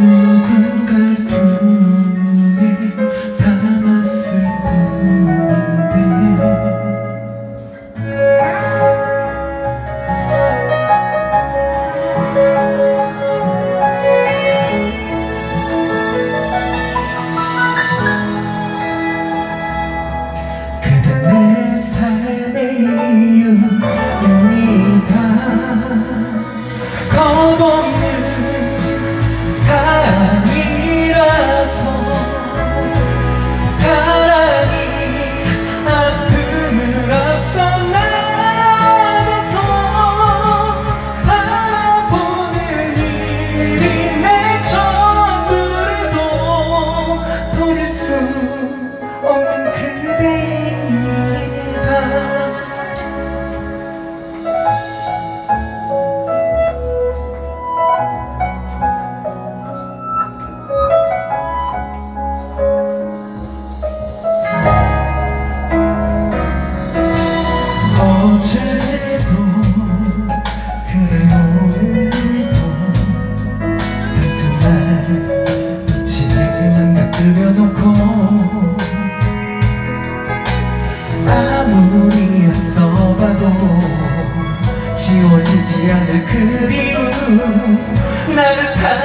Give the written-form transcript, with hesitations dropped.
누군가를 품에 담았을 뿐인데 그댄 내 삶의 이유입니다. 겁없는 사랑이라서 사랑이 아픔을 앞서 나가서 바라보는 일이 내 전부라도 버릴 수 없는 그대입니다. 어제도 그래 오늘도 같은 날 빛이 내게만 gat들여놓고 아무리 애써봐도 지워지지 않을 그리움 나를